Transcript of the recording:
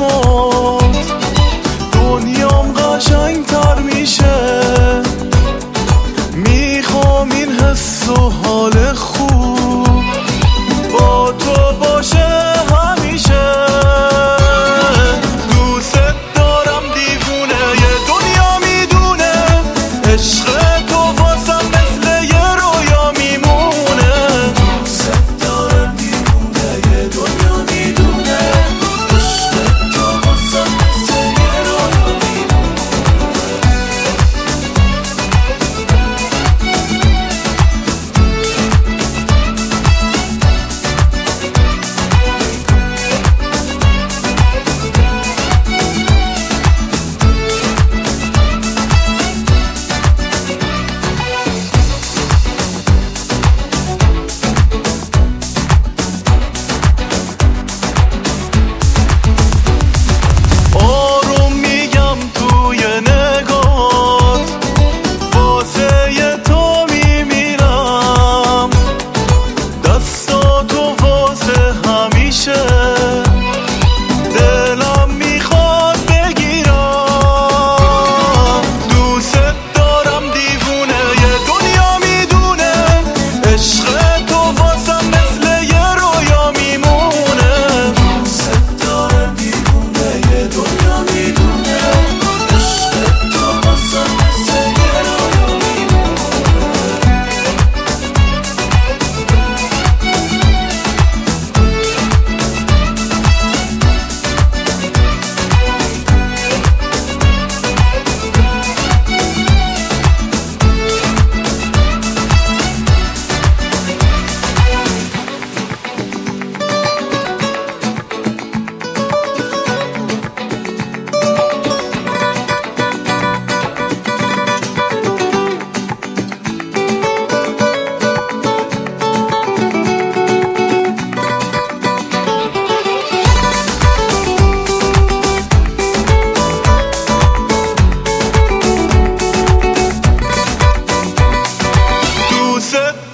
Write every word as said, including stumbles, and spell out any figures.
با دنیام قشنگ تر میشه. میخوام این حس و حال خوب با تو باشه همیشه. دوست دارم دیوونه یه دنیا میدونه، عشق تو واسم مثل یه رویا میمونه. دوست دارم دیوونه یه دنیا میدونه، عشق تو واسم مثل یه رویا میمونه. دلم میخواد بگیرم. دوست دارم دیوونه یه دنیا میدونه، عشق تو واسم مثل یه رویا میمونه. دوست دارم دیوونه یه دنیا میدونه، عشق تو واسم مثل یه رویا set